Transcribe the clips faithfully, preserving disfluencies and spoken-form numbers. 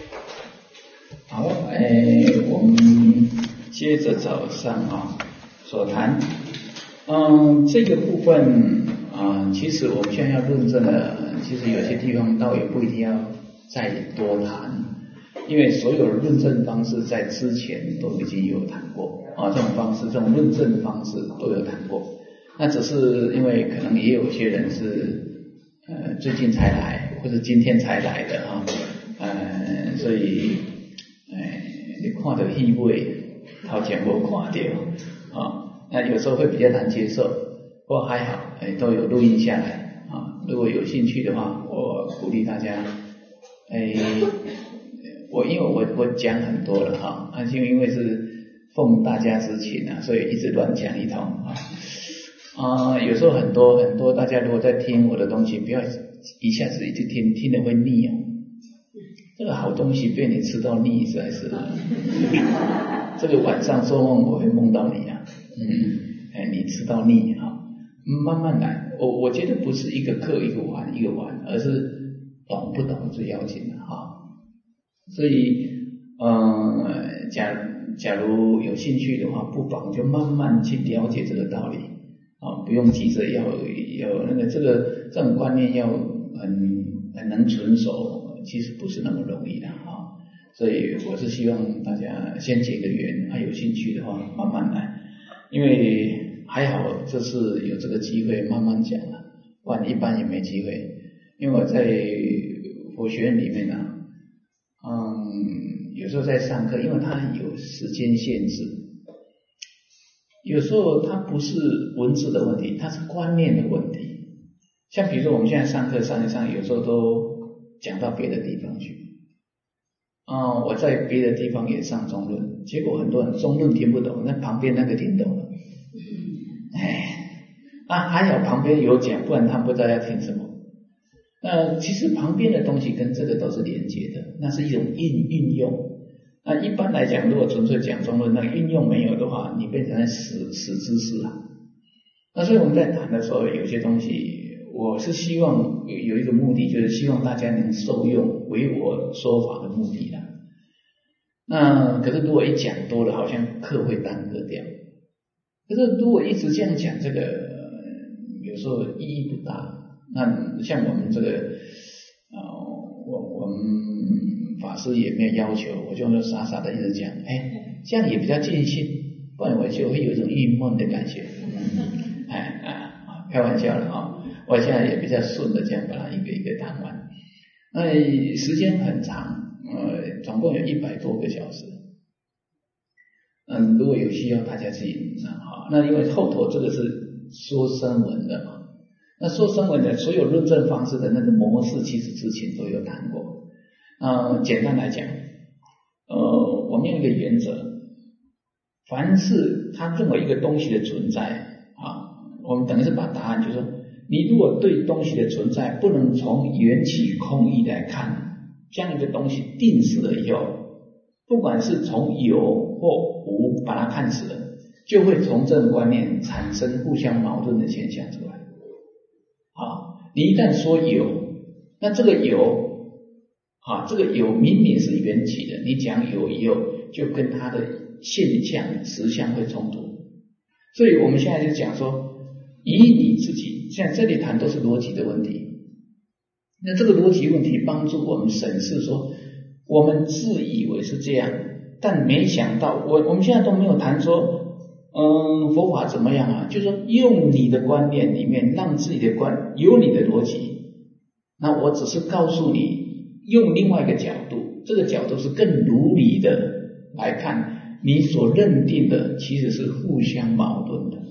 好，哎，我们接着早上啊所谈，嗯，这个部分啊，其实我们现在要论证的，其实有些地方倒也不一定要再多谈，因为所有的论证方式在之前都已经有谈过啊，这种方式，这种论证的方式都有谈过。那只是因为可能也有些人是呃最近才来，或者今天才来的啊，呃，所以呃你看到戏尾，头前没看到啊，那有时候会比较难接受，不过还好，哎，都有录音下来啊。如果有兴趣的话，我鼓励大家，哎，我因为我我讲很多了哈，啊，就因为是奉大家之请啊，所以一直乱讲一通啊。啊、呃，有时候很多很多，大家如果在听我的东西，不要一下子一直听，听了会腻啊。这个好东西被你吃到腻，实在是。这个晚上做梦我会梦到你啊，嗯，哎，你吃到腻啊，慢慢来。我我觉得不是一个课一个玩一个玩，而是懂不懂最要紧的哈。所以，呃，假假如有兴趣的话，不妨就慢慢去了解这个道理。啊，不用急着要要那个这个这种观念要很很能纯熟，其实不是那么容易的啊。所以我是希望大家先结个缘，还有兴趣的话慢慢来，因为还好这次有这个机会慢慢讲了，不然一般也没机会。因为我在佛学院里面呢、啊，嗯，有时候在上课，因为它有时间限制。有时候它不是文字的问题，它是观念的问题。像比如说我们现在上课上一上，有时候都讲到别的地方去。啊、呃，我在别的地方也上中论，结果很多人中论听不懂，那旁边那个听懂了。哎，啊还好旁边有讲，不然他不知道要听什么。那其实旁边的东西跟这个都是连接的，那是一种运运用。那一般来讲，如果纯粹讲中论，那运用没有的话，你变成死死知识啊。那所以我们在谈的时候，有些东西，我是希望有有一个目的，就是希望大家能受用，为我说法的目的啦。那可是如果一讲多了，好像课会耽搁掉。可是如果一直这样讲，这个有时候意义不大。那像我们这个，呃，我我们。法师也没有要求，我就傻傻的一直讲，哎，这样也比较尽兴，不然我就会有一种郁闷的感觉。哎啊，开玩笑了啊！我现在也比较顺的这样把它一个一个谈完。那时间很长，呃，总共有一百多个小时。嗯，如果有需要，大家自己啊。那因为后头这个是说声闻的嘛，那说声闻的所有论证方式的那个模式，其实之前都有谈过。呃，简单来讲，呃，我们有一个原则，凡是他认为一个东西的存在啊，我们等于是把答案就是说，你如果对东西的存在不能从缘起空义来看，这样一个东西定死了以后，不管是从有或无把它看死了，就会从这种观念产生互相矛盾的现象出来。啊，你一旦说有，那这个有。啊，这个有明明是缘起的，你讲有以后，就跟它的现象实相会冲突。所以我们现在就讲说，以你自己，现在这里谈都是逻辑的问题。那这个逻辑问题帮助我们审视说，我们自以为是这样，但没想到，我我们现在都没有谈说，嗯，佛法怎么样啊？就是说，用你的观念里面，让自己的观有你的逻辑。那我只是告诉你。用另外一个角度，这个角度是更如理的来看，你所认定的其实是互相矛盾的。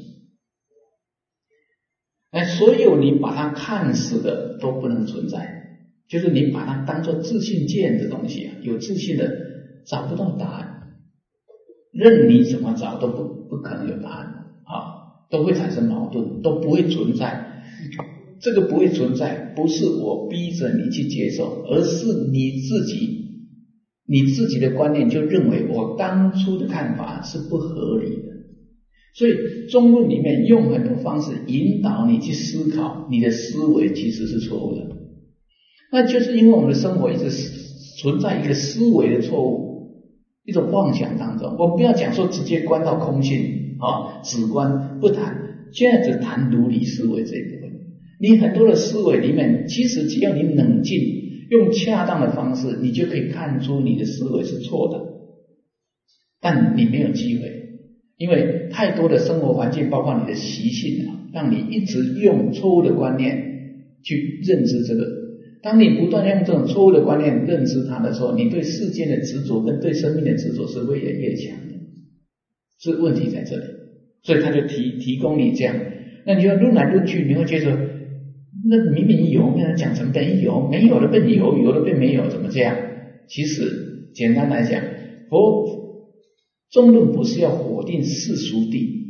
哎，所有你把它看死的都不能存在，就是你把它当作自信见的东西啊，有自信的找不到答案，任你怎么找都不不可能有答案啊，都会产生矛盾，都不会存在。这个不会存在，不是我逼着你去接受，而是你自己，你自己的观念就认为我当初的看法是不合理的。所以中论里面用很多方式引导你去思考，你的思维其实是错误的。那就是因为我们的生活一直存在一个思维的错误，一种妄想当中。我们不要讲说直接观到空性啊，只观不谈，现在只谈如理思维这一部分。你很多的思维里面，其实只要你冷静，用恰当的方式，你就可以看出你的思维是错的，但你没有机会。因为太多的生活环境，包括你的习性啊，让你一直用错误的观念去认知这个。当你不断用这种错误的观念认知它的时候，你对世间的执着跟对生命的执着是越来越强的，是问题在这里。所以他就提提供你这样，那你就论来论去，你会觉得那明明有，跟他讲成没有，没有的变有，有的变没有，怎么这样？其实简单来讲，佛中论不是要否定世俗谛，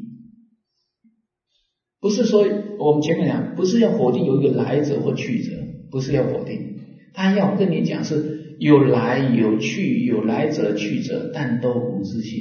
不是说我们前面讲，不是要否定有一个来者或去者，不是要否定，他要跟你讲是有来有去，有来者去者，但都无自性。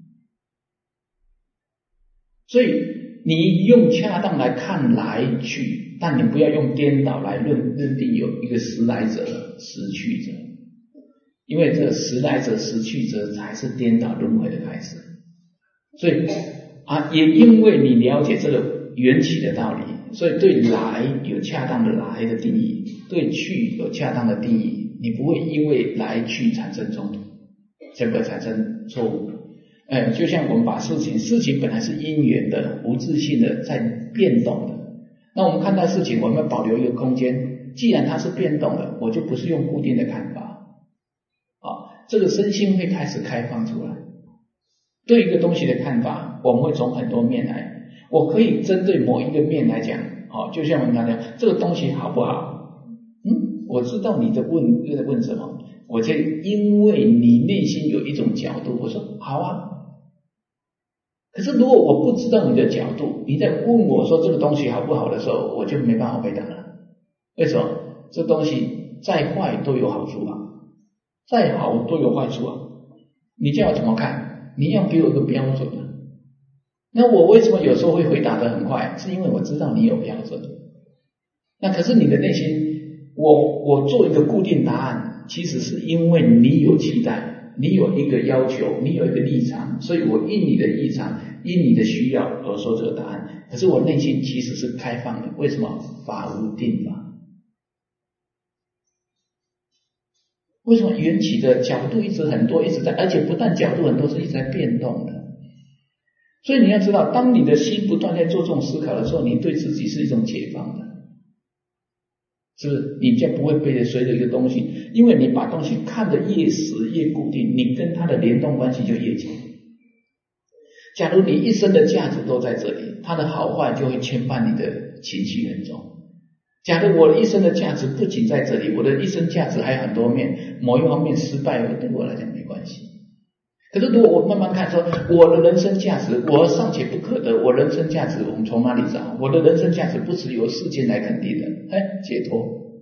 所以你用恰当来看来去，但你不要用颠倒来认认定有一个实来者实去者，因为这实来者实去者才是颠倒轮回的开始。所以啊，也因为你了解这个缘起的道理，所以对来有恰当的来的定义，对去有恰当的定义，你不会因为来去产生冲突，这个产生错误。呃，就像我们把事情，事情本来是因缘的、无自性的，在变动的。那我们看待事情，我们要保留一个空间。既然它是变动的，我就不是用固定的看法。啊，这个身心会开始开放出来。对一个东西的看法，我们会从很多面来。我可以针对某一个面来讲，啊，就像我们刚才讲，这个东西好不好？嗯，我知道你的问在问什么，我就因为你内心有一种角度，我说好啊。可是如果我不知道你的角度，你在问我说这个东西好不好的时候，我就没办法回答了。为什么？这东西再坏都有好处啊，再好都有坏处啊。你叫我怎么看？你要给我一个标准啊。那我为什么有时候会回答得很快？是因为我知道你有标准。那可是你的内心，我我做一个固定答案，其实是因为你有期待，你有一个要求，你有一个立场，所以我因你的立场，因你的需要而说这个答案。可是我内心其实是开放的，为什么？法无定法。为什么缘起的角度一直很多，一直在，而且不但角度很多，是一直在变动的。所以你要知道，当你的心不断在做这种思考的时候，你对自己是一种解放的，是不是？你就不会被随着一个东西，因为你把东西看得越死越固定，你跟它的联动关系就越强。假如你一生的价值都在这里，它的好坏就会牵绊你的情绪很重。假如我的一生的价值不仅在这里，我的一生价值还有很多面，某一方面失败了，对我来讲没关系。可是如果我慢慢看说，我的人生价值，我尚且不可得，我人生价值我们从哪里找？我的人生价值不是由世间来肯定的，哎，解脱，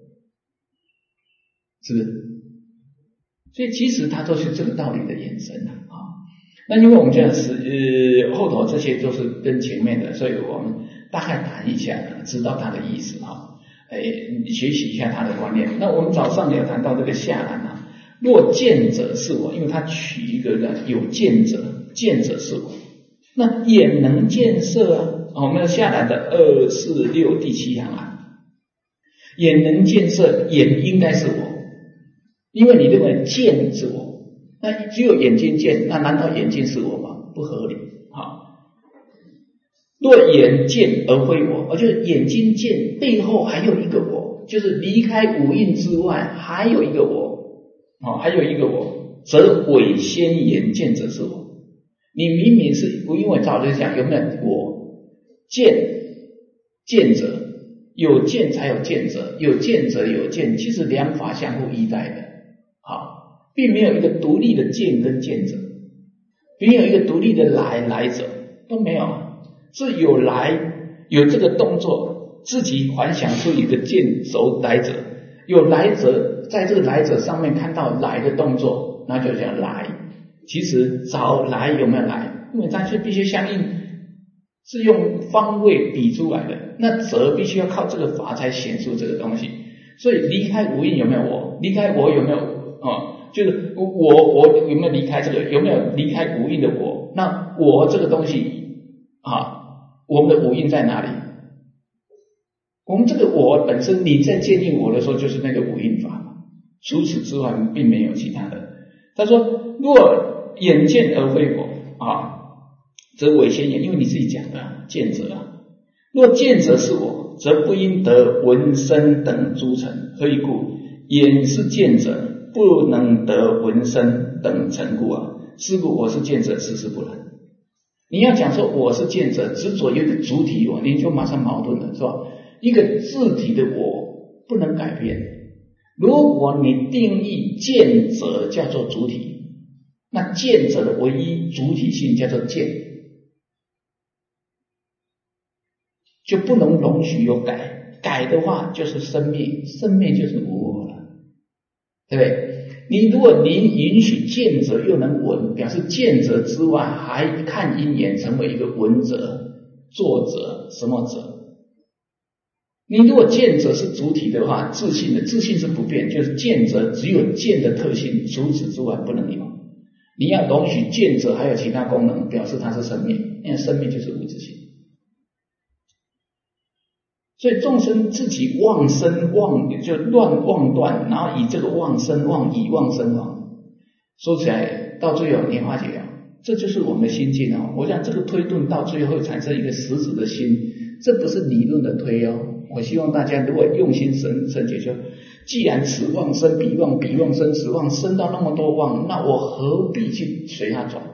是不是？所以其实它都是这个道理的延伸啊。那因为我们这样是呃后头这些都是跟前面的，所以我们大概谈一下，知道它的意思啊，哎，学习一下它的观念。那我们早上有谈到这个下栏啊。若见者是我，因为他取一个有见者，见者是我，那眼能见色啊。我们下来的二四六第七行啊，眼能见色，眼应该是我，因为你认为见是我，那只有眼睛见，那难道眼睛是我吗？不合理。好，若眼见而非我，而就是眼睛见背后还有一个我，就是离开五蕴之外还有一个我。哦，还有一个我，则伪先言见者是我。你明明是，因为照着讲有没有我见见者，有见才有见者，有见者有见，其实两法相互依赖的。好，并没有一个独立的见跟见者，没有一个独立的来来者，都没有，是有来有这个动作，自己幻想出一个见熟来者，有来者。在这个来者上面看到来的动作，那就叫来。其实找来有没有来？因为它是必须相应，是用方位比出来的。那则必须要靠这个法才显出这个东西。所以离开无印有没有我？离开我有没有？哦， 就是我我有没有离开这个，有没有离开无印的我？那我这个东西啊，我们的无印在哪里？我们这个我本身，你在界定我的时候，就是那个无印法嘛。除此之外，并没有其他的。他说，若眼见而非我啊，则伪先言，因为你自己讲的见者啊。若见者是我，则不应得闻声等诸尘。何以故？眼是见者，不能得闻声等尘故啊。是故我是见者，实实不然。你要讲说我是见者，执着有一个主体我，你就马上矛盾了，是吧？一个自体的我不能改变。如果你定义见者叫做主体，那见者的唯一主体性叫做见，就不能容许有改，改的话就是生灭，生灭就是无我了，对不对？你如果你允许见者又能闻，表示见者之外还看因缘成为一个闻者、作者、什么者。你如果见者是主体的话，自性的自性是不变，就是见者只有见的特性，除此之外不能有。你要容许见者还有其他功能，表示它是生灭，因为生灭就是无自性。所以众生自己妄生妄就乱妄断，然后以这个妄生妄以妄生妄，说起来到最后你发觉啊，这就是我们的心境哦。我想这个推论到最后会产生一个实质的心，这不是理论的推哦。我希望大家如果用心深深解，就既然此妄生彼妄，彼妄生此妄，生到那么多妄，那我何必去随它转？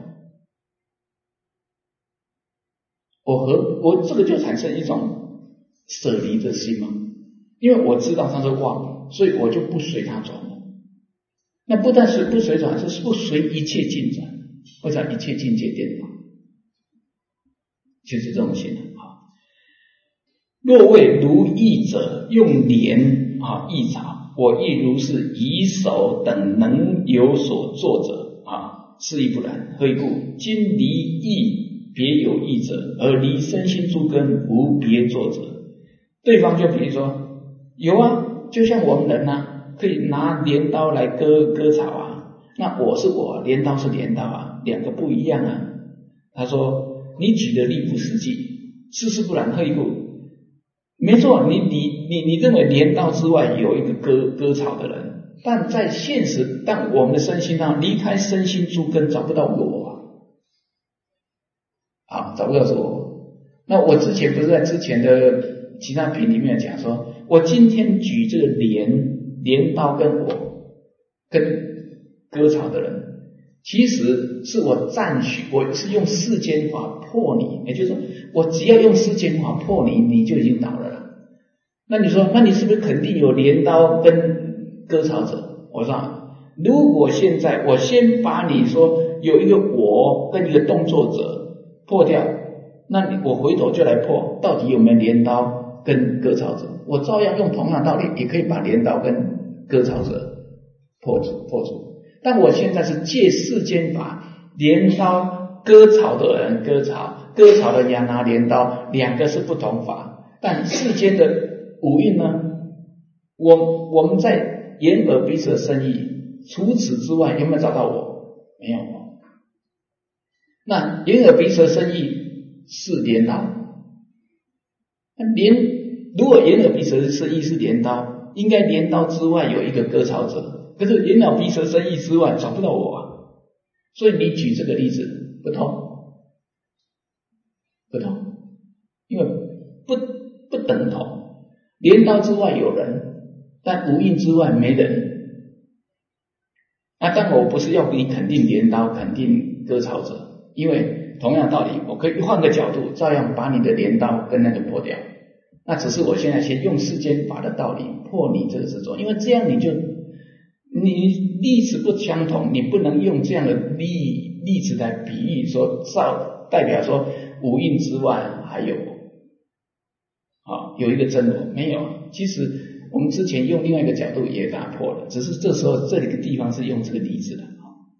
我何我这个就产生一种舍离的心嘛，因为我知道它是妄，所以我就不随它转了。那不但是不随转，是不随一切进转，或者一切境界颠倒，就是这种心啊。若谓如意者，用莲啊意草，我亦如是以手等能有所作者啊，是亦不然。何以故？今离意别有意者，而离身心诸根无别作者。对方就比如说有啊，就像我们人啊，可以拿镰刀来割割草啊，那我是我，镰刀是镰刀啊，两个不一样啊。他说你举的例不实际，事实不然。何以故？没错，你你你你认为镰刀之外有一个割割草的人，但在现实，但我们的身心上离开身心诸根，找不到我啊，啊，找不到是我。那我之前不是在之前的其他品里面讲说，我今天举这个镰镰刀跟我跟割草的人，其实是我赞许，我是用世间法破你，也就是说，我只要用世间法破你，你就已经倒了啦。那你说，那你是不是肯定有镰刀跟割草者？我说，如果现在我先把你说有一个我跟一个动作者破掉，那你我回头就来破，到底有没有镰刀跟割草者？我照样用同样道理，也可以把镰刀跟割草者破除破除。但我现在是借世间法，镰刀割草的人割草，割草的人拿镰刀，两个是不同法。但世间的五蕴呢，我我们在眼耳鼻舌身意，除此之外有没有找到我？没有。那眼耳鼻舌身意是镰刀，那镰如果眼耳鼻舌身意是镰刀，应该镰刀之外有一个割草者，可是眼耳鼻舌身意之外找不到我啊，所以你举这个例子不通，不通，因为不不等同。镰刀之外有人，但无印之外没人。那当然我不是要你肯定镰刀，肯定割草者，因为同样道理，我可以换个角度，照样把你的镰刀跟那个破掉。那只是我现在先用世间法的道理破你这个执着，因为这样你就你例子不相同，你不能用这样的例例子来比喻说照代表说无印之外还有啊有一个真我，没有。其实我们之前用另外一个角度也打破了，只是这时候这里的地方是用这个例子的。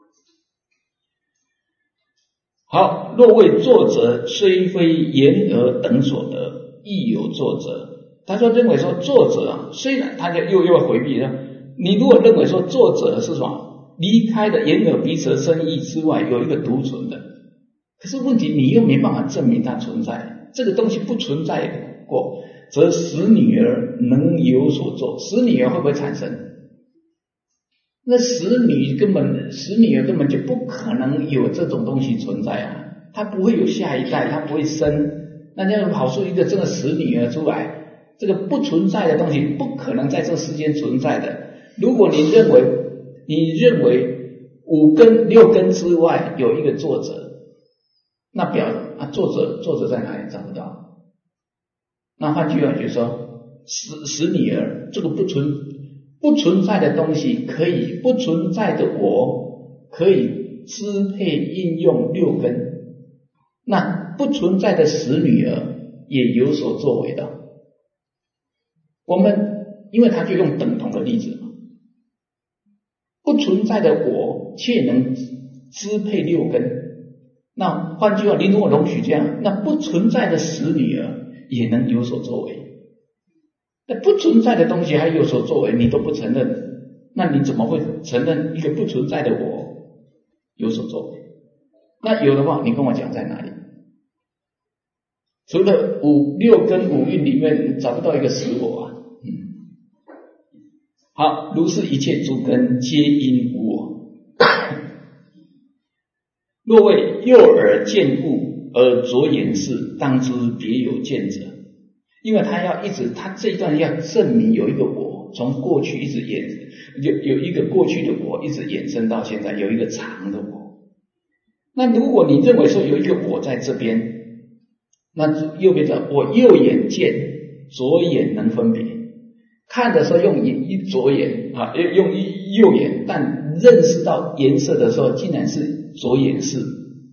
好，若谓作者虽非言而等所得，亦有作者。他说认为说作者啊，虽然他就又又回避了，你如果认为说作者是什么， 离开的眼耳鼻舌身意之外有一个独存的，可是问题你又没办法证明它存在，这个东西不存在过，则使女儿能有所作，使女儿会不会产生？那使女根本使女儿根本就不可能有这种东西存在啊，它不会有下一代，它不会生，那这样跑出一个这个使女儿出来，这个不存在的东西不可能在这世间存在的。如果你认为你认为五根六根之外有一个作者，那表啊作者作者在哪里？找不到。那换句话就是说，使使女儿这个不存不存在的东西，可以不存在的我可以支配应用六根，那不存在的使女儿也有所作为的。我们因为他就用等同的例子嘛，不存在的我却能支配六根，那换句话，你如果容许这样，那不存在的使女儿也能有所作为。那不存在的东西还有所作为，你都不承认，那你怎么会承认一个不存在的我有所作为？那有的话，你跟我讲在哪里？除了五六根五蕴里面找不到一个使我啊。嗯，好，如是一切诸根皆因无我。若为右耳见物而着眼视，当知别有见者。因为他要一直，他这一段要证明有一个我，从过去一直延，有有一个过去的我一直延伸到现在，有一个长的我。那如果你认为说有一个我在这边，那右边的我右眼见，左眼能分别，看的时候用一左眼啊，用右眼，但认识到颜色的时候，竟然是左眼视。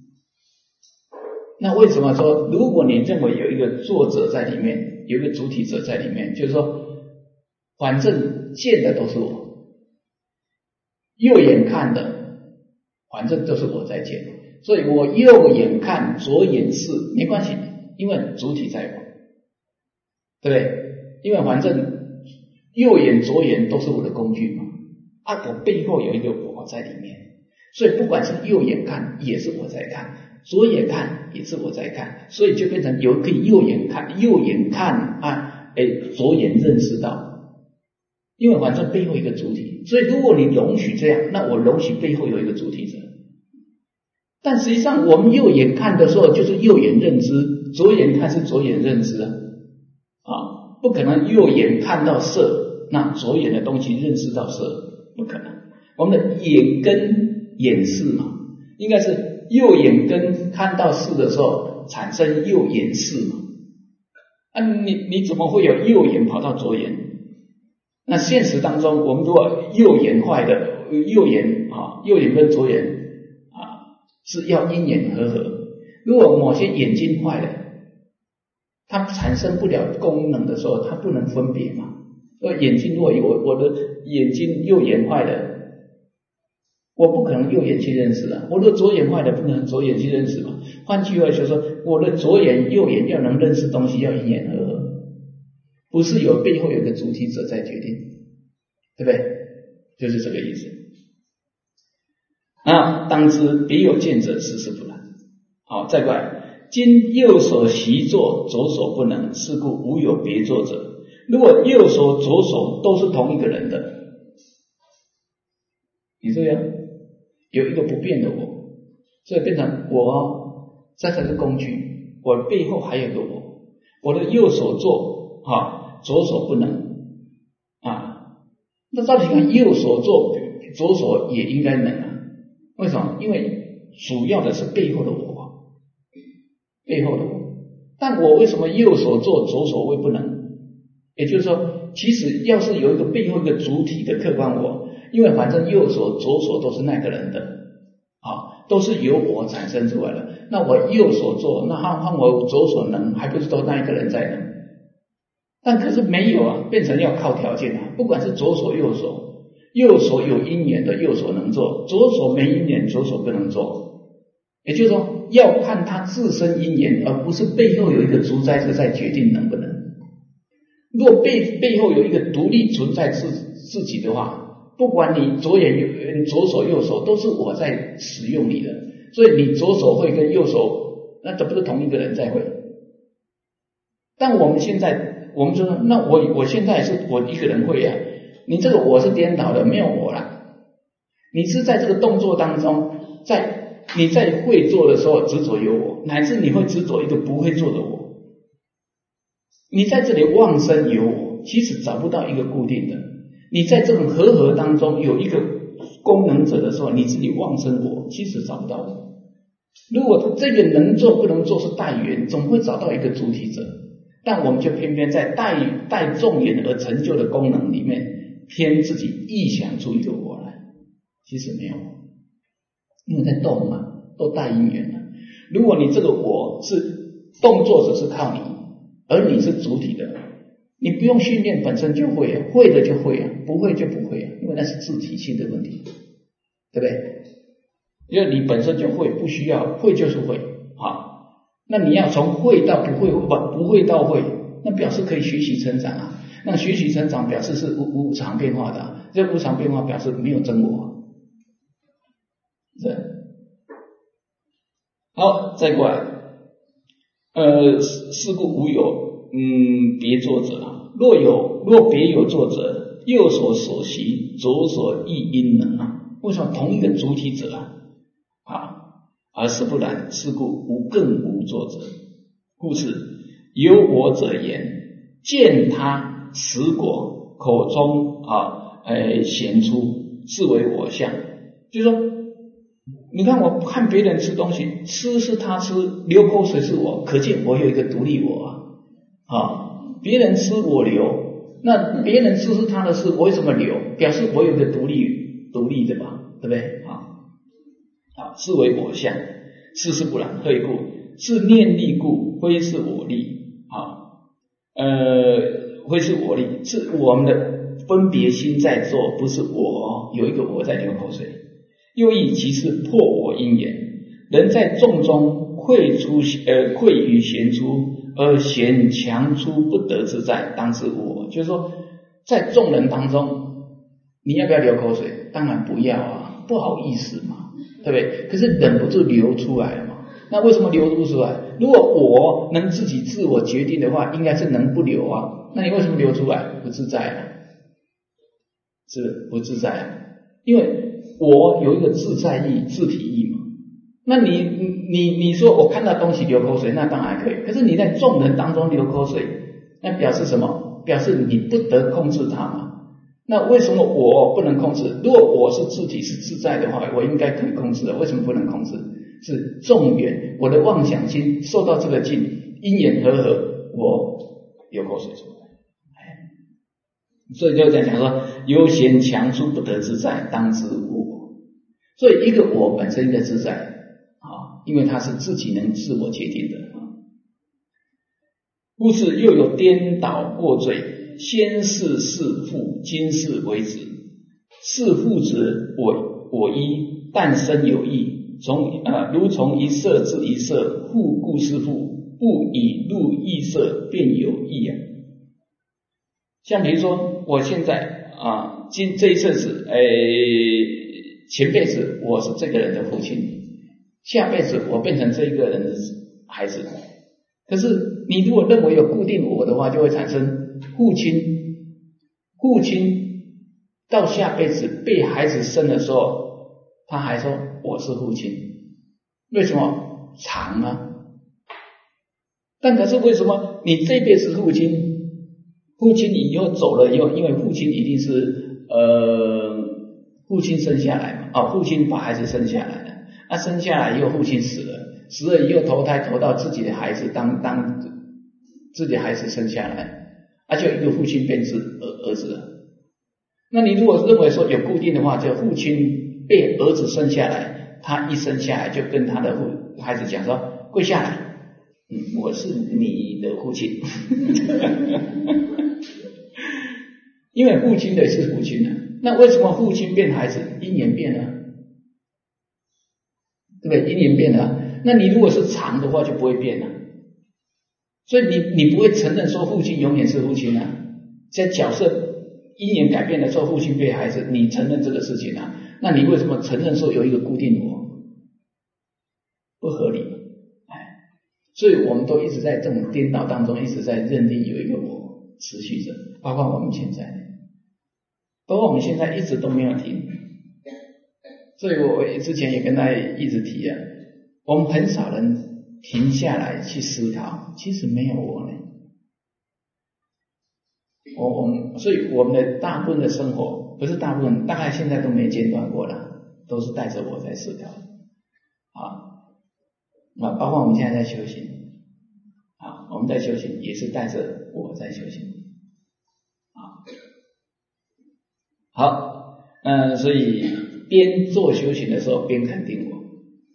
那为什么说，如果你认为有一个作者在里面，有一个主体者在里面，就是说，反正见的都是我，右眼看的，反正都是我在见，所以我右眼看，左眼视，没关系，因为主体在我，对不对？因为反正右眼、左眼都是我的工具嘛，啊，我背后有一个我在里面，所以不管是右眼看，也是我在看。左眼看也是我在看，所以就变成有可以右眼看，右眼看啊，哎，左眼认识到，因为反正背后一个主体，所以如果你容许这样，那我容许背后有一个主体者。但实际上我们右眼看的时候就是右眼认知，左眼看是左眼认知啊，啊，不可能右眼看到色，那左眼的东西认识到色，不可能。我们的眼跟眼视嘛，应该是右眼跟看到视的时候产生右眼视嘛？啊，你你怎么会有右眼跑到左眼？那现实当中，我们如果右眼坏的，右眼啊，右眼跟左眼啊是要因眼合合。如果某些眼睛坏了，它产生不了功能的时候，它不能分别嘛。而眼睛如果有我的眼睛右眼坏了。我不可能右眼去认识啊，我的左眼坏了，不能左眼去认识嘛。换句话就是说，我的左眼、右眼要能认识东西，要因眼合合，不是有背后有个主体者在决定，对不对？就是这个意思。啊，当知别有见者，实是不然。好，再过来，今右手习作，左手不能，是故无有别作者。如果右手、左手都是同一个人的，你这样。有一个不变的我，所以变成我，这才是工具。我背后还有个我，我的右手做啊，左手不能啊。那照理看，右手做，左手也应该能啊。为什么？因为主要的是背后的我，背后的我。但我为什么右手做，左手会不能？也就是说，其实要是有一个背后一个主体的客观我。因为反正右手左手都是那个人的啊，都是由我产生出来的。那我右手做，那换换我左手能，还不是都那一个人在能？但可是没有啊，变成要靠条件啊。不管是左手右手，右手有因缘的右手能做，左手没因缘左手不能做。也就是说，要看他自身因缘，而不是背后有一个主宰者在决定能不能。如果背背后有一个独立存在自自己的话， 不管你左眼右左手右手都是我在使用你的，所以你左手会跟右手那这不是同一个人在会。但我们现在我们说那我我现在是我一个人会啊，你这个我是颠倒的，没有我啦。你是在这个动作当中，在你在会做的时候执着有我，乃至你会执着一个不会做的我。你在这里妄生有我，其实找不到一个固定的。你在这种和合当中有一个功能者的时候，你自己妄生我，其实找不到我。如果这个能做不能做是带缘，总会找到一个主体者。但我们就偏偏在带带众缘而成就的功能里面，偏自己臆想出一个我来，其实没有，因为在动嘛，都带因缘了。如果你这个我是动作者是靠你，而你是主体的，你不用训练，本身就会啊，会的就会啊，不会就不会啊，因为那是自体性的问题，对不对？因为你本身就会，不需要，会就是会啊。那你要从会到不会，不不会到会，那表示可以学习成长啊。那学习成长表示是无无常变化的、啊，这无常变化表示没有真我、啊。是。好，再过来，呃，是故无有嗯别作者，若有若别有作者，右手所习，左手亦应能啊。为什么同一个主体者啊？啊。而是不然，是故无更无作者。故是有我者言，见他持果，口中啊，呃，显出，是为我相。就是说，你看我看别人吃东西，吃是他吃，流口水是我，可见我有一个独立我啊。啊，别人吃我流，那别人吃是他的事，我为什么流？表示我有个独立独立的嘛，对不对？啊。啊，是为我相，事事不然，何以故？是念力故，非是我力。啊，呃，非是我力，是我们的分别心在做，不是我有一个我在流口水。又亦其是破我因缘，人在众中溃出，呃，溃于贤出，而贤强出不得自在，当知无我。就是说，在众人当中，你要不要流口水？当然不要啊，不好意思嘛。对不对？可是忍不住流出来了嘛？那为什么流不出来？如果我能自己自我决定的话，应该是能不流啊。那你为什么流出来？不自在啊，是不是不自在啊？因为我有一个自在意、自体意嘛。那你你你说我看到东西流口水，那当然可以。可是你在众人当中流口水，那表示什么？表示你不得控制它嘛。那为什么我不能控制？如果我是自体是自在的话，我应该可以控制的，为什么不能控制？是众缘，我的妄想心受到这个境，因缘和合，我流口水出来。所以就在讲说，有贤强出不得自在，当知无我。所以一个我本身的自在啊，因为它是自己能自我决定的啊。故是又有颠倒过罪。先是是父，今是为子。是父子我我一，但生有异。从呃如从一色至一色，父故是父，不以入异色，便有异啊。像比如说，我现在啊，今这一次是诶，前辈子我是这个人的父亲，下辈子我变成这一个人的孩子。可是你如果认为有固定我的话，就会产生。父亲，父亲到下辈子被孩子生的时候，他还说我是父亲，为什么？长啊。但可是为什么你这辈子父亲，父亲以后走了以后，因为父亲一定是呃，父亲生下来嘛，哦，父亲把孩子生下来了，那、啊、生下来以后父亲死了，死了以后投胎投到自己的孩子当当自己的孩子生下来。而且一个父亲变成儿儿子了。那你如果认为说有固定的话，就父亲被儿子生下来，他一生下来就跟他的父孩子讲说跪下来，嗯，我是你的父亲。因为父亲的是父亲啊，那为什么父亲变孩子？因缘变了，对不对？因缘变了。那你如果是长的话，就不会变了。所以你你不会承认说父亲永远是父亲啊，这角色因缘改变了之后，父亲被孩子，你承认这个事情啊？那你为什么承认说有一个固定我？不合理。哎，所以我们都一直在这种颠倒当中，一直在认定有一个我持续着，包括我们现在，包括我们现在一直都没有停。所以我之前也跟大家一直提啊，我们很少人停下来去思考，其实没有我呢。我我们所以我们的大部分的生活，不是大部分，大概现在都没间断过了，都是带着我在思考啊。那包括我们现在在修行啊，我们在修行也是带着我在修行啊。好，嗯，所以边做修行的时候边肯定我。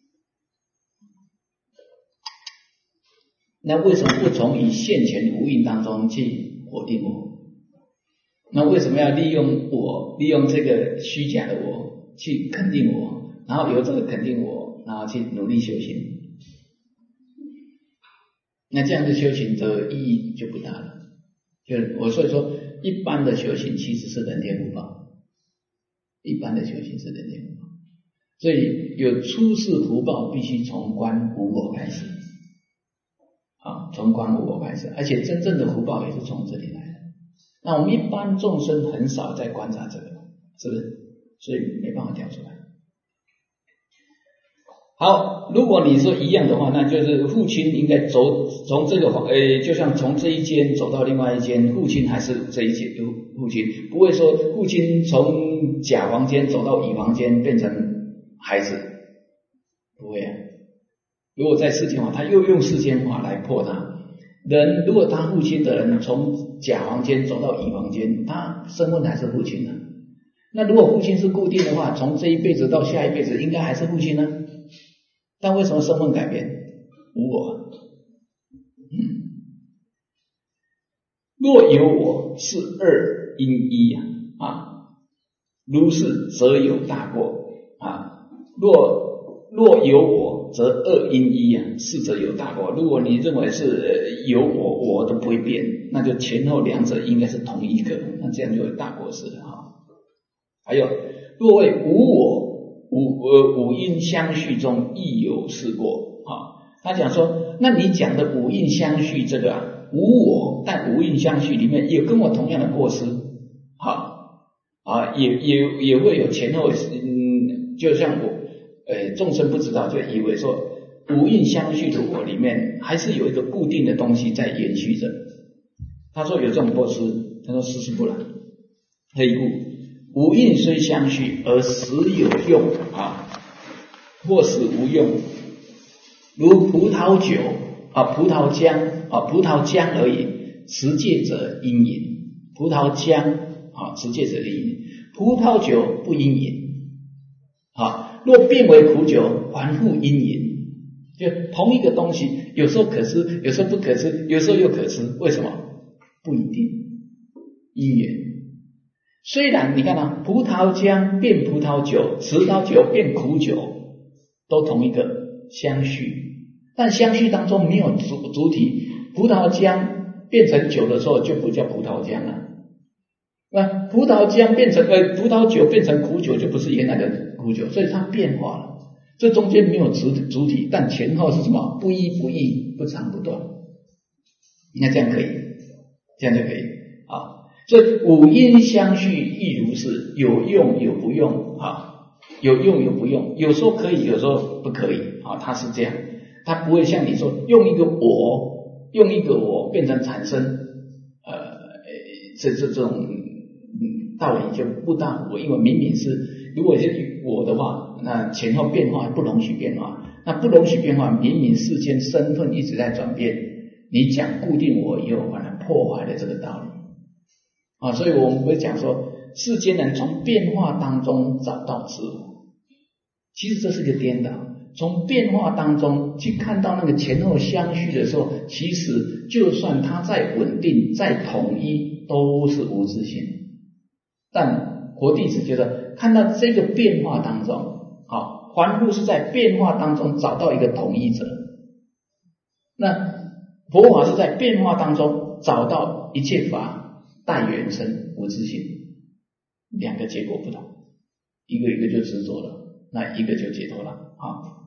那为什么不从以现前无印当中去否定我？那为什么要利用我，利用这个虚假的我去肯定我，然后由这个肯定我，然后去努力修行？那这样的修行的意义就不大了。就我所以说，一般的修行其实是人天福报，一般的修行是人天福报，所以有出世福报必须从观无我开始，啊，从观无我开始，而且真正的福报也是从这里来的。那我们一般众生很少在观察这个，是不是？所以没办法跳出来。好，如果你说一样的话，那就是父亲应该走从这个呃，就像从这一间走到另外一间，父亲还是这一间父亲，不会说父亲从甲房间走到乙房间变成孩子，不会啊。如果在世间法，他又用世间法来破他。人如果他父亲的人从甲房间走到乙房间，他身份还是父亲呢。那如果父亲是固定的话，从这一辈子到下一辈子应该还是父亲呢。但为什么身份改变？无我。嗯，若有我，是二因一啊，如是则有大过啊。若若有我，则二因一啊，是则有大过。如果你认为是有我，我都不会变，那就前后两者应该是同一个，那这样就有大过失了哈。还有，若谓无我，五呃五阴相续中亦有是过啊。他讲说，那你讲的五阴相续这个啊，无我，但五阴相续里面也跟我同样的过失，好啊，也也也会有前后，嗯，就像我。呃，众生不知道，就以为说五蕴相续的我里面还是有一个固定的东西在延续着。他说有这种过失，他说实实不然。何以故？五蕴虽相续，而实有用啊，或实无用。如葡萄酒啊，葡萄浆啊，葡萄浆而已，持戒者应饮。葡萄浆啊，持戒者应饮。葡萄酒不应饮。啊。若变为苦酒，还复应饮。就同一个东西，有时候可吃，有时候不可吃，有时候又可吃，为什么？不一定，因缘。虽然你看啊，葡萄浆变葡萄酒，葡萄酒变苦酒，都同一个相续，但相续当中没有主主体。葡萄浆变成酒的时候，就不叫葡萄浆了。那葡萄浆变成呃葡萄酒变成苦酒，就不是原来的苦酒，所以它变化了。这中间没有主主体，但前后是什么？不一不异，不长不短。那这样可以，这样就可以啊。所以五阴相续亦如是，有用有不用啊，有用有不用，有时候可以，有时候不可以啊。它是这样，它不会像你说用一个我，用一个我变成产生呃这这这种。道理就不大符合，因为明明是，如果是我的话，那前后变化不容许变化，那不容许变化，明明世间身份一直在转变，你讲固定我以后，反而破坏了这个道理啊。所以我们会讲说，世间人从变化当中找到自我，其实这是个颠倒。从变化当中去看到那个前后相续的时候，其实就算它再稳定、再统一，都是无自性。但佛弟子觉得看到这个变化当中，好，凡夫是在变化当中找到一个统一者，那佛法是在变化当中找到一切法带原生无自性两个结果不同，一个一个就执着了，那一个就解脱了啊。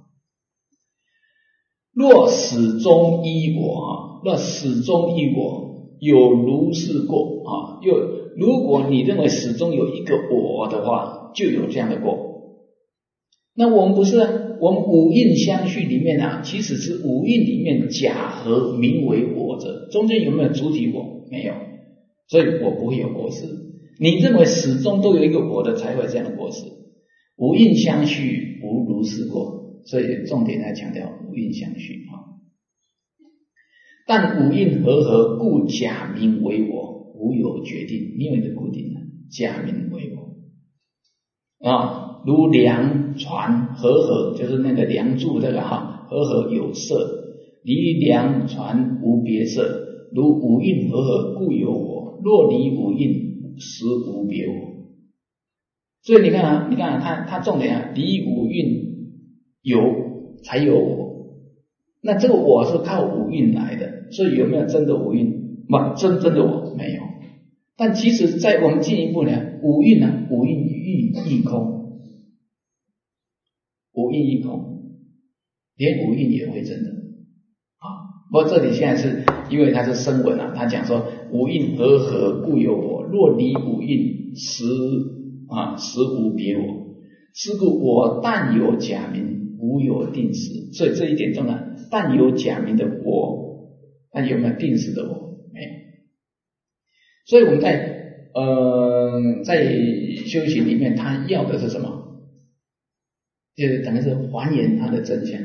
若始终依我啊，若始终依我，有如是过啊，又如果你认为始终有一个我的话，就有这样的过。那我们不是啊，我们五蕴相续里面啊，其实是五蕴里面假合名为我者，中间有没有主体我？没有，所以我不会有过失。你认为始终都有一个我的才会这样的过失，五蕴相续无如是过，所以重点来强调五蕴相续啊。但五蕴和合，故假名为我，无有决定，没有一个固定的假名为我啊。如梁船和合，就是那个梁柱这个哈，和合有色，离梁船无别色，如五蕴和合，故有我，若离五蕴，实无别我。所以你看啊，你看啊，他他重点啊，离五蕴有才有我，那这个我是靠五蕴来的，所以有没有真的五蕴？不，真正的我没有。但其实在我们进一步呢，五蕴呢，五蕴亦亦空，五蕴亦空，连五蕴也会真的啊。不过这里现在是因为它是声闻啊，他讲说五蕴和合，故有我，若离五蕴，实啊实无别我。是故我但有假名，无有定实。所以这一点中呢，但有假名的我，但有没有定实的我？没有。所以我们在呃在修行里面，他要的是什么？就是等于是还原它的真相。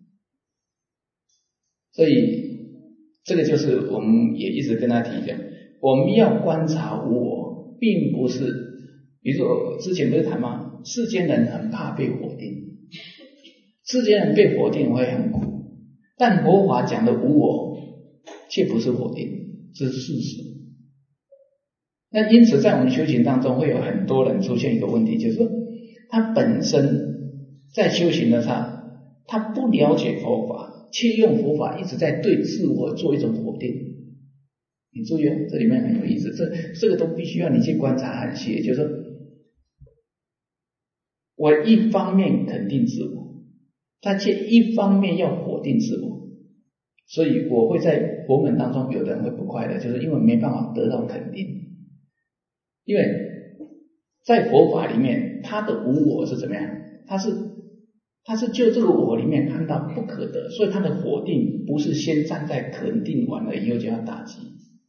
所以这个就是我们也一直跟他提讲，我们要观察无我，并不是比如说之前不是谈吗？世间人很怕被否定，世间人被否定会很苦，但佛法讲的无我却不是否定，这是事实。那因此在我们修行当中会有很多人出现一个问题，就是说他本身在修行的上他不了解佛法，却用佛法一直在对自我做一种否定。你注意哦，这里面很有意思，这这个都必须要你去观察很细，就是说我一方面肯定自我，但却一方面要否定自我，所以我会在佛门当中有的人会不快乐，就是因为没办法得到肯定。因为在佛法里面，他的无我是怎么样？他是他是就这个我里面看到不可得，所以他的否定不是先站在肯定完了以后就要打击。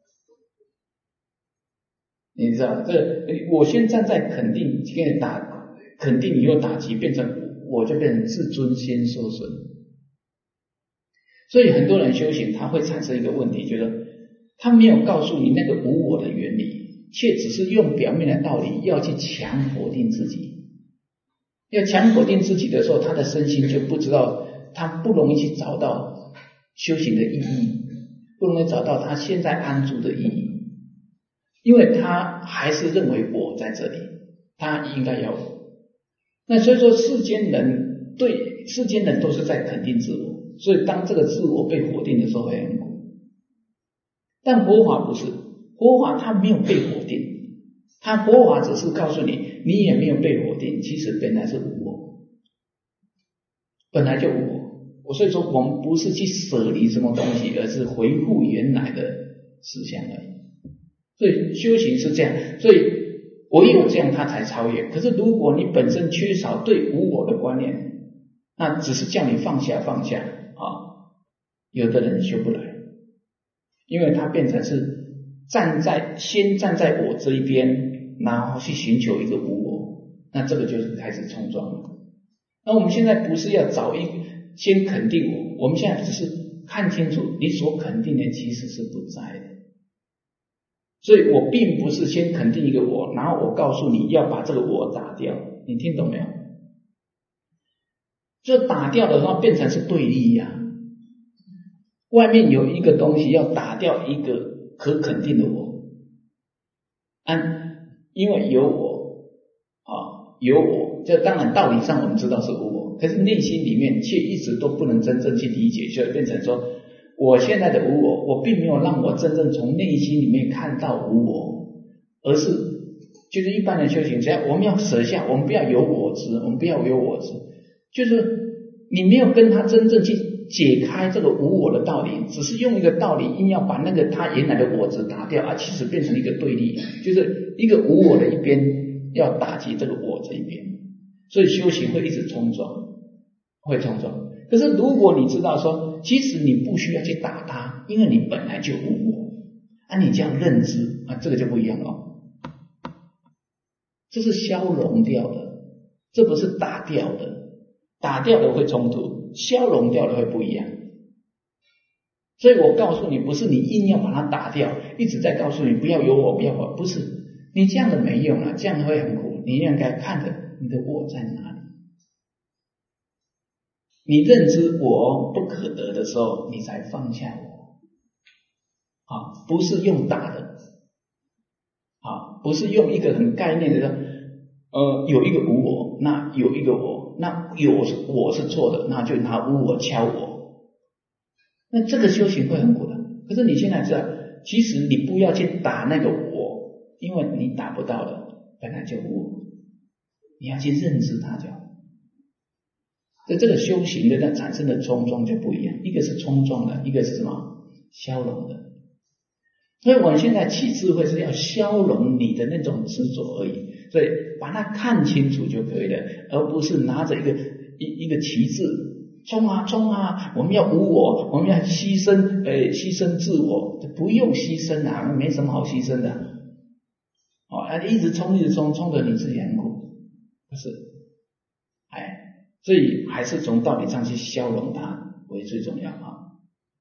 你知道这个，我先站在肯定给你打肯定以后打击，变成我就变成自尊先受损。所以很多人修行他会产生一个问题，就是他没有告诉你那个无我的原理，却只是用表面的道理要去强否定自己。要强否定自己的时候，他的身心就不知道，他不容易去找到修行的意义，不容易找到他现在安住的意义，因为他还是认为我在这里，他应该要我。那所以说世间人对世间人都是在肯定自我，所以当这个自我被否定的时候会很苦。但佛法不是，佛法它没有被否定，它佛法只是告诉你，你也没有被否定，其实本来是无我，本来就无我。所以说我们不是去舍离什么东西，而是回复原来的实相而已。所以修行是这样，所以唯有这样它才超越。可是如果你本身缺少对无我的观念，那只是叫你放下放下啊，有的人修不来，因为他变成是站在先站在我这一边，然后去寻求一个无我，那这个就是开始冲撞了。那我们现在不是要找一先肯定我，我们现在只是看清楚你所肯定的其实是不在的。所以我并不是先肯定一个我，然后我告诉你要把这个我打掉，你听懂没有？这打掉的话变成是对立呀、啊。外面有一个东西要打掉一个可肯定的我，啊，因为有我啊，有我，这当然道理上我们知道是无我，可是内心里面却一直都不能真正去理解，所以变成说我现在的无我，我并没有让我真正从内心里面看到无我，而是就是一般的修行，只要我们要舍下，我们不要有我执，我们不要有我执，就是你没有跟他真正去解开这个无我的道理，只是用一个道理硬要把那个他原来的我执打掉啊，其实变成一个对立，就是一个无我的一边要打击这个我这一边，所以修行会一直冲撞，会冲撞。可是如果你知道说，其实你不需要去打他，因为你本来就无我啊，你这样认知啊，这个就不一样了，这是消融掉的，这不是打掉的，打掉的会冲突，消融掉的会不一样。所以我告诉你，不是你硬要把它打掉，一直在告诉你不要有我，不要我，不是，你这样的没用啊，这样会很苦。你应该看着你的我在哪里。你认知我不可得的时候，你才放下我啊，不是用打的啊，不是用一个很概念的说，呃，有一个无我，那有一个我，那有我是错的，那就拿无我敲我，那这个修行会很苦的。可是你现在知道，其实你不要去打那个我，因为你打不到的，本来就无我，你要去认知它就好。所以这个修行的那产生的冲撞就不一样，一个是冲撞的，一个是什么消融的。所以我们现在起智慧是要消融你的那种执着而已，所以把它看清楚就可以了，而不是拿着一个一一个旗帜冲啊冲啊，我们要无我，我们要牺牲呃牺牲自我，不用牺牲啊，没什么好牺牲的哦，一直冲一直冲，冲着你自己很苦，不是，哎。所以还是从道理上去消融它为最重要啊。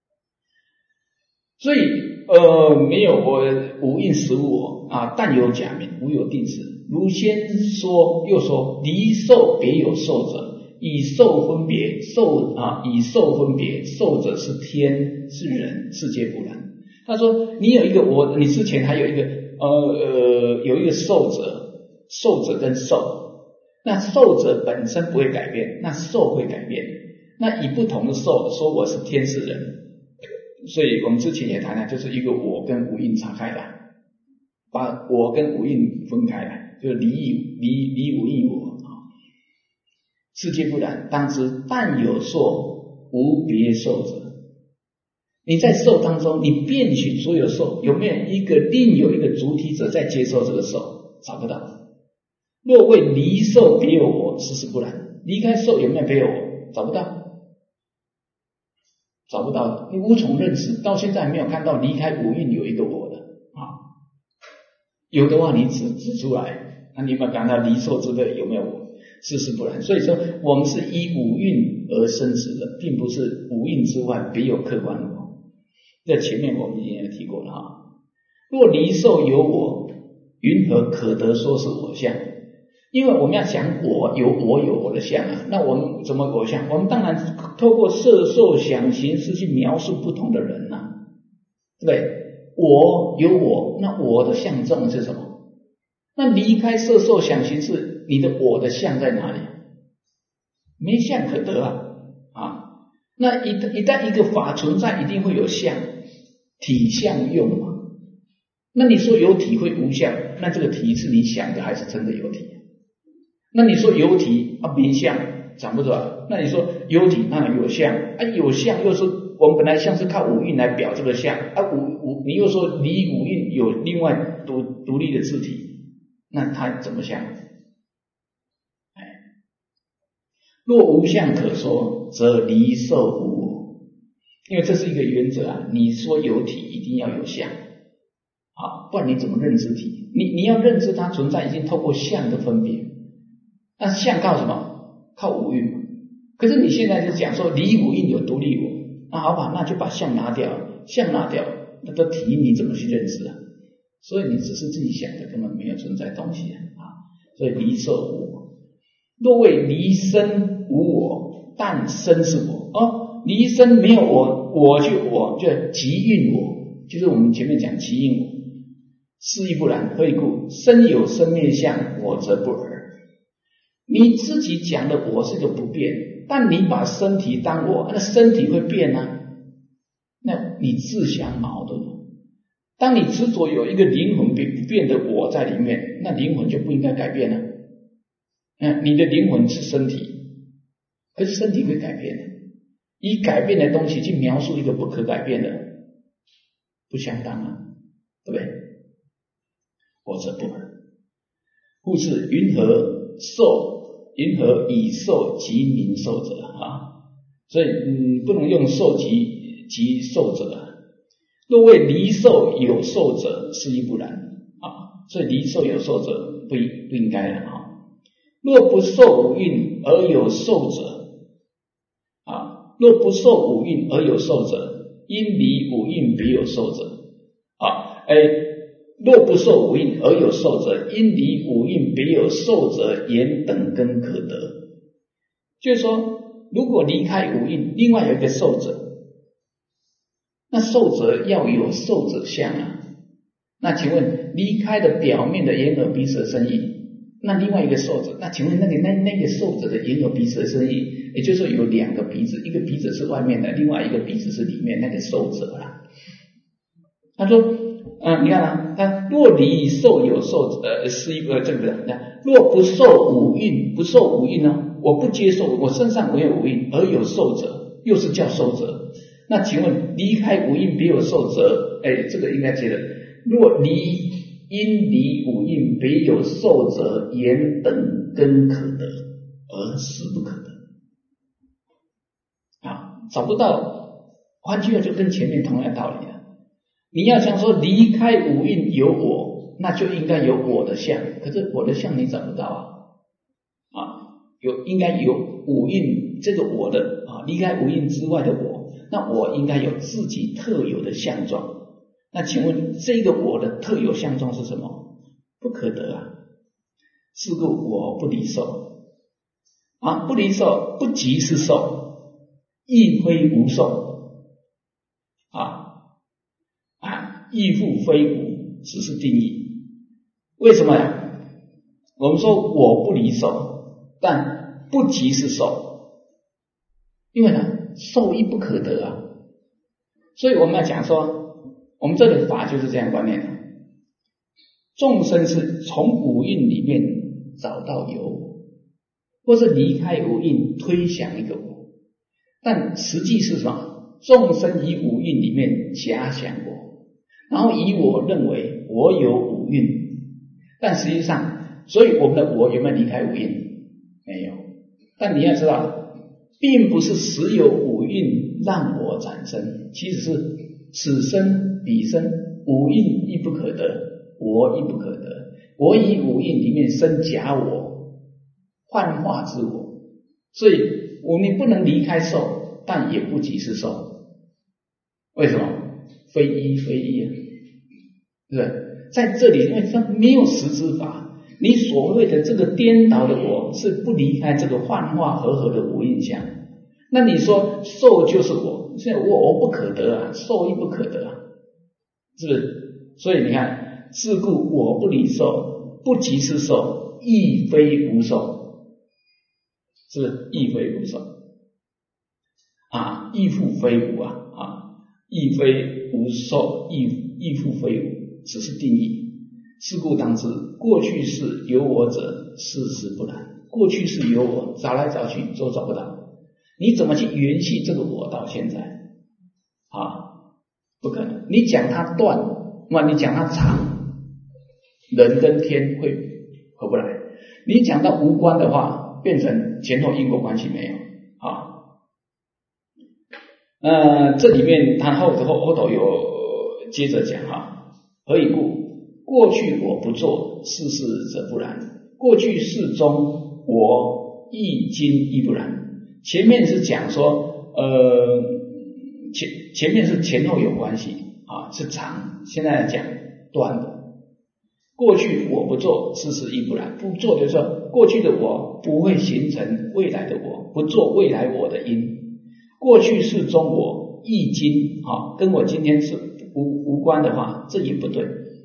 所以呃，没有我无印实无我啊，但有假名，无有定式。如先说又说，离受别有受者，以受分别，受啊以受分别，受者是天是人，世界不然。他说你有一个我，你之前还有一个呃呃有一个受者，受者跟受。那受者本身不会改变，那受会改变。那以不同的受说我是天是人，所以我们之前也谈了，就是一个我跟无印岔开来，把我跟无印分开来，就离离离无印我啊。世界不然，当知但有受，无别受者。你在受当中，你遍寻所有受，有没有一个另有一个主体者在接受这个受？找不到。若为离受别有我，实实不然。离开受有没有别有我？找不到，找不到，你无从认识。到现在还没有看到离开无印有一个我的啊。有的话你指指出来，那你有没有感到离受之类有没有我？实实不然。所以说我们是依五蕴而生持的，并不是五蕴之外别有客观我。在前面我们已经有提过了啊。若离受有我，云何可得说是我相？因为我们要讲我有我有我的相啊，那我们怎么我相？我们当然透过色受想行识去描述不同的人啊，对不对？我有我，那我的相证是什么？那离开色受想行识，你的我的相在哪里？没相可得啊啊！那一一旦一个法存在，一定会有相，体相用嘛。那你说有体会无相，那这个体是你想的还是真的有体？那你说有体啊没相，讲不出来。那你说有体啊有相啊有相，又说我们本来相是靠五蕴来表这个相啊五五，你又说离五蕴有另外独独立的自体，那它怎么相？哎，若无相可说，则离受无我。因为这是一个原则啊，你说有体一定要有相啊，不然你怎么认知体？你你要认知它存在，已经透过相的分别。那相靠什么？靠五蕴嘛。可是你现在就讲说离五蕴有独立我，那好吧，那就把相拿掉，相拿掉，那个体你怎么去认识啊？所以你只是自己想的，根本没有存在东西啊。所以离受无我。若谓离身无我，但身是我哦，离身没有我，我就我就即蕴我，就是我们前面讲即蕴我。是亦不然，何以故？身有生灭相，我则不尔。你自己讲的我是个不变，但你把身体当我，那身体会变啊，那你自相矛盾。 当你执着有一个灵魂不变的我在里面，那灵魂就不应该改变了。嗯，你的灵魂是身体，可是身体会改变的，以改变的东西去描述一个不可改变的，不相当啊，对不对？或者不能。故是云何受，云何以受及名受者啊？所以嗯，不能用受及及受者。若谓离受有受者，是亦不然啊。所以离受有受者不不应该了啊。若不受五蕴而有受者啊，若不受五蕴而有受者，因离五蕴别有受者啊。哎，若不受五蕴而有受者，因离五蕴别有受者，言等根可得。就是说，如果离开五蕴，另外有一个受者，那受者要有受者相啊。那请问，离开的表面的眼耳鼻舌身意，那另外一个受者，那请问那个那那个受者的眼耳鼻舌身意，也就是说有两个鼻子，一个鼻子是外面的，另外一个鼻子是里面那个受者啦。他说，嗯，你看啊，他若离受有受者，呃，是一个这个的，若不受五蕴，不受五蕴呢，我不接受，我身上没有五蕴，而有受者，又是叫受者。那请问，离开五蕴别有受者，哎，这个应该接的。若离因离五蕴别有受者，言等根可得，而实不可得。啊，找不到，换句话就跟前面同样的道理了。你要想说离开五蕴有我，那就应该有我的相，可是我的相你找不到啊。啊，有应该有五蕴这个我的啊，离开五蕴之外的我，那我应该有自己特有的相状。那请问这个我的特有相状是什么？不可得啊。是故我不离受啊，不离受，不即是受，亦非无受啊啊，亦复非无，只是定义。为什么呀？我们说我不离受，但不即是受，因为呢，受亦不可得啊。所以我们要讲说，我们这个法就是这样观念的。众生是从五蕴里面找到有我，或是离开五蕴推想一个我，但实际是什么？众生以五蕴里面假想我，然后以我认为我有五蕴，但实际上，所以我们的我有没有离开五蕴？没有。但你要知道，并不是实有五蕴让我产生，其实是此生彼生五蕴亦不可得，我亦不可得。我以五蕴里面生假我，幻化之我，所以我们不能离开受，但也不即是受。为什么？非一非一啊，对不对？在这里，因为它没有实质法，你所谓的这个颠倒的我是不离开这个幻化合合的无印象。那你说受就是我，现在我我不可得啊，受亦不可得啊，是不是？所以你看，是故我不离受，不即是受，亦非无受，是不是？亦非无受啊，亦复非无啊啊，亦非无受，亦亦复非无，只是定义。是故当知，过去世有我者，事实不然。过去世有我，找来找去都找不到。你怎么去延续这个我到现在啊？不可能。你讲它断，那么你讲它长，人跟天会合不来。你讲到无关的话，变成前后因果关系没有啊？呃，这里面他后头后头有接着讲哈，何以故？过去我不作，世事则不然。过去世中我亦今亦不然。前面是讲说，呃，前前面是前后有关系啊，是长，现在讲短的。过去我不做，世事亦不然。不做就是说，过去的我不会形成未来的我，不做未来我的因。过去世中我亦今啊，跟我今天是无无关的话，这也不对。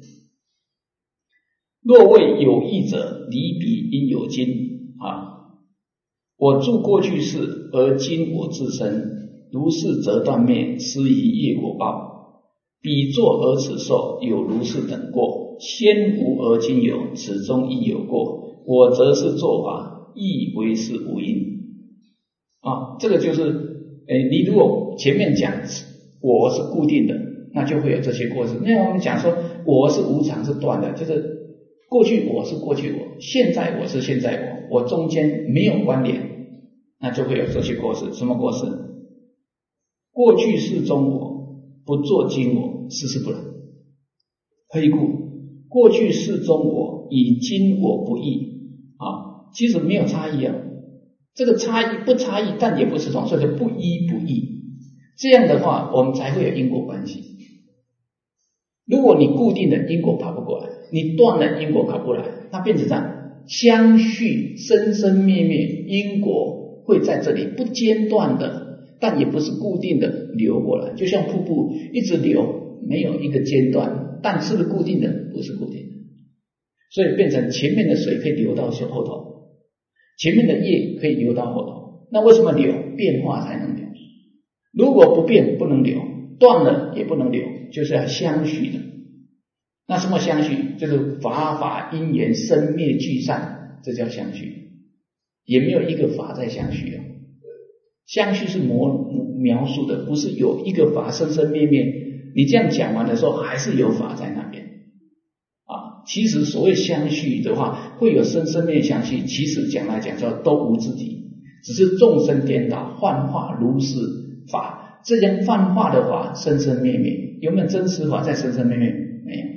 若谓有义者，离彼应有今啊。我住过去世，而今我自身，如是则断灭，斯以业果报。 彼作而此受，有如是等过。先无而今有，此中亦有过。我则是作法，亦为是无因。啊，这个就是，诶，你如果前面讲我是固定的，那就会有这些过失。那我们讲说我是无常是断的，就是过去我是过去我，现在我是现在我，我中间没有关联，那就会有这些过失。什么过失？过去世中我，不作今我，事事不能。何以故？过去世中我以今我不异啊，其实没有差异啊。这个差异不差异，但也不是同，所以就不一不异。这样的话，我们才会有因果关系。如果你固定的因果跑不过来，你断了因果跑不来，那变成这样相续，生生灭灭，因果会在这里不间断的，但也不是固定的流过来，就像瀑布一直流，没有一个间断，但是不是固定的？不是固定的，所以变成前面的水可以流到后头，前面的业可以流到后头。那为什么流？变化才能流。如果不变不能流，断了也不能流，就是要相续的。那什么相续？就是法法因缘生灭俱散，这叫相续。也没有一个法在相续啊。相续是模描述的，不是有一个法生生灭灭。你这样讲完的时候，还是有法在那边啊。其实所谓相续的话，会有生生灭相续，其实讲来讲去都无自己，只是众生颠倒幻化如是法，这样幻化的法生生灭灭，有没有真实法在生生灭灭？没有。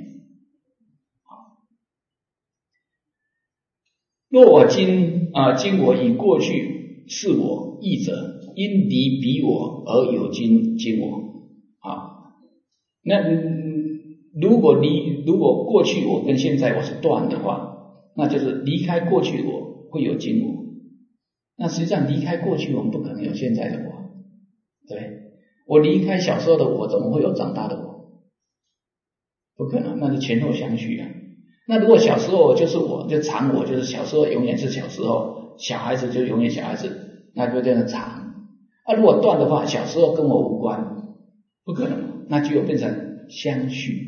若我今啊，今我以过去是我义者，因离彼我而有今今我啊。那如果离如果过去我跟现在我是断的话，那就是离开过去我会有今我。那实际上离开过去我们不可能有现在的我，对，我离开小时候的我，怎么会有长大的我？不可能，那是前后相续啊。那如果小时候就是我，就常我，就是小时候永远是小时候，小孩子就永远小孩子，那就变成常。啊，如果断的话，小时候跟我无关，不可能，那就变成相续。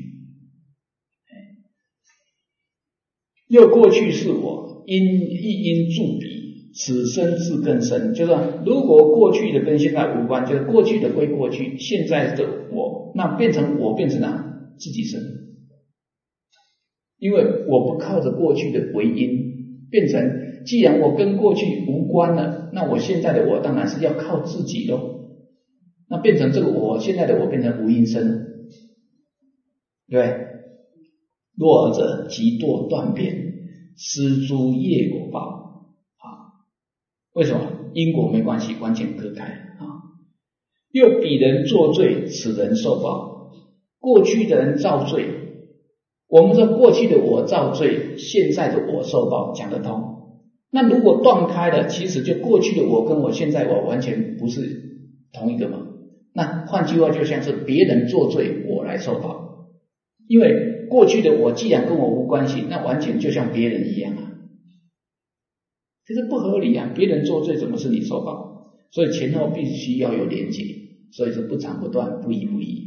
又过去是我，因亦因助彼，此生自更生。就是说，如果过去的跟现在无关，就是过去的归过去，现在的我，那变成我变成哪？自己生。因为我不靠着过去的为因，变成既然我跟过去无关了，那我现在的我当然是要靠自己咯。那变成这个我现在的我变成无因生，对。若尔者，即堕断变，施诸业果报啊。为什么？因果没关系，完全隔开啊。又彼人作罪，此人受报。过去的人造罪，我们说过去的我造罪，现在的我受报，讲得通。那如果断开了，其实就过去的我跟我现在我完全不是同一个嘛。那换句话就像是别人作罪，我来受报。因为过去的我既然跟我无关系，那完全就像别人一样啊，这是不合理啊！别人作罪怎么是你受报？所以前后必须要有连结，所以是不长不断，不依不依。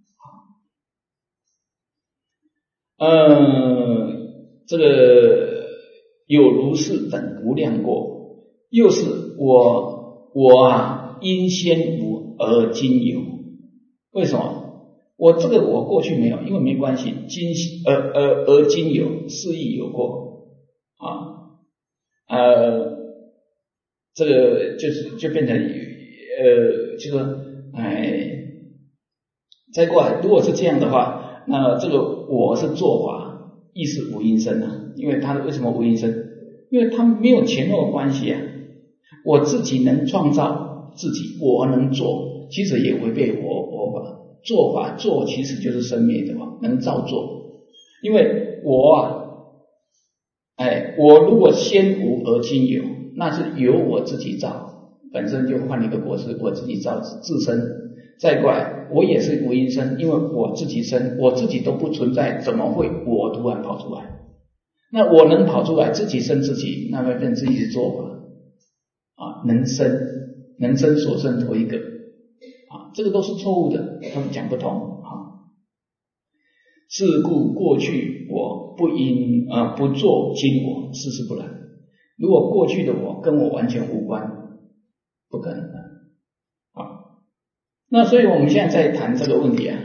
呃，这个有如是等无量过，又是我我啊，因先无而今有。为什么？我这个我过去没有，因为没关系，今而而而今有，是亦有过啊。呃，这个就是就变成呃，就说哎，再过来，如果是这样的话，那这个我是做法，亦是无因生啊。因为它为什么无因生？因为它没有前后关系啊。我自己能创造自己，我能做，其实也违背我我法。做法做其实就是生灭的嘛，能造作。因为我啊，哎，我如果先无而今有，那是由我自己造，本身就换一个果实，我自己造自身。再过来，我也是无因生，因为我自己生，我自己都不存在，怎么会我突然跑出来？那我能跑出来，自己生自己，那么跟自己的做法啊，能生能生所生头一个。这个都是错误的，他们讲不通啊。 是故过去我不因呃不作今我，事事不然。如果过去的我跟我完全无关，不可能的。好，那所以我们现在在谈这个问题啊。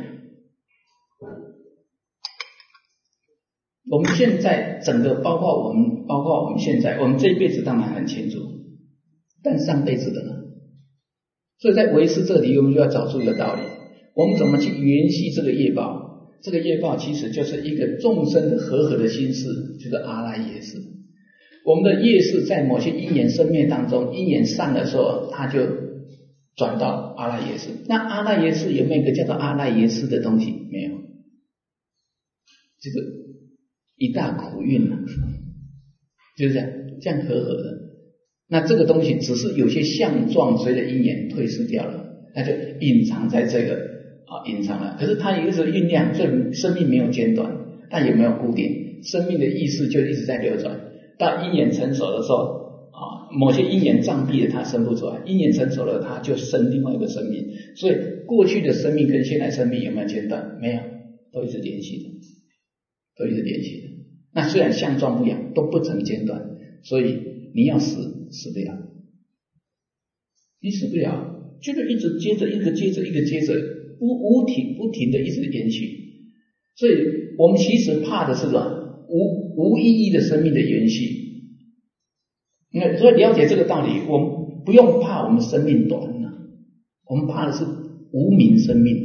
我们现在整个包括我们包括我们现在，我们这一辈子当然很清楚，但上辈子的呢？所以在唯识这里，我们就要找出一个道理：我们怎么去缘系这个业报？这个业报其实就是一个众生的和合的心事，就是阿赖耶识。我们的业识在某些因缘生灭当中，因缘散的时候，它就转到阿赖耶识。那阿赖耶识有没有一个叫做阿赖耶识的东西？没有，这个一大苦运了，就是这样这样和合的。那这个东西只是有些相状随着因缘退失掉了，那就隐藏在这个啊隐藏了。可是它一直酝酿，所以生命没有间断，但也没有固定，生命的意识就一直在流转。到因缘成熟的时候啊，某些因缘障蔽了它生不出来，因缘成熟了它就生另外一个生命。所以过去的生命跟现在生命有没有间断？没有，都一直联系的，都一直联系的。那虽然相状不一样，都不曾间断，所以你要死死不了，你死不了，就是一直接着一个接着一个接着无无停不停的一直延续。所以我们其实怕的是什么？无无意义的生命的延续。那所以了解这个道理，我们不用怕我们生命短了，我们怕的是无名生命，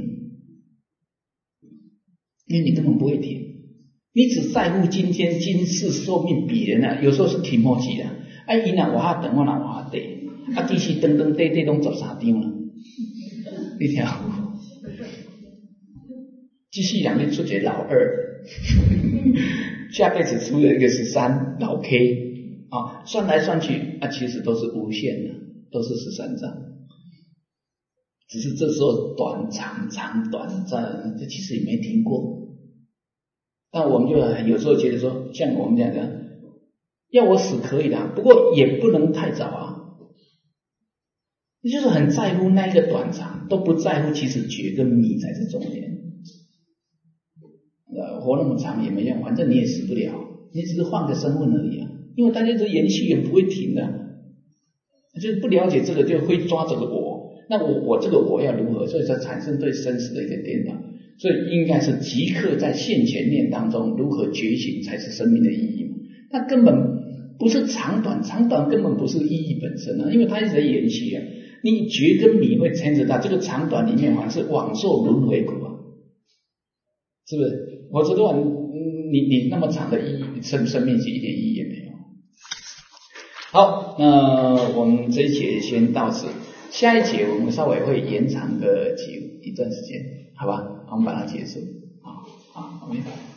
因为你根本不会停。你只在乎今天今世寿命比人啊，有时候是停不起的。啊，伊若活下长，我若活下短，啊，其实长长短短拢十三张了，你听有？这世人你出一个老二，下辈子出了一个十三老 K 啊，算来算去啊，其实都是无限的，都是十三张，只是这时候短长长短暂，这其实也没停过。但我们就有时候觉得说，像我们这样讲，要我死可以的，不过也不能太早啊。你就是很在乎那一个短长，都不在乎其实觉跟迷才是重点。呃，活那么长也没用，反正你也死不了，你只是换个身份而已啊。因为大家这延续也不会停的，就是不了解这个就会抓这个我，那我我这个我要如何，所以才产生对生死的一个颠倒。所以应该是即刻在现前念当中如何觉醒才是生命的意义。那根本不是长短，长短根本不是意义本身啊，因为它一直在延续啊。你觉跟迷会牵扯到这个长短里面，好像是往受轮回苦啊，是不是？我这段你你那么长的意义生生命是一点意义也没有。好，那我们这一节先到此，下一节我们稍微会延长个几一段时间，好吧？我们把它结束。好，好，我们。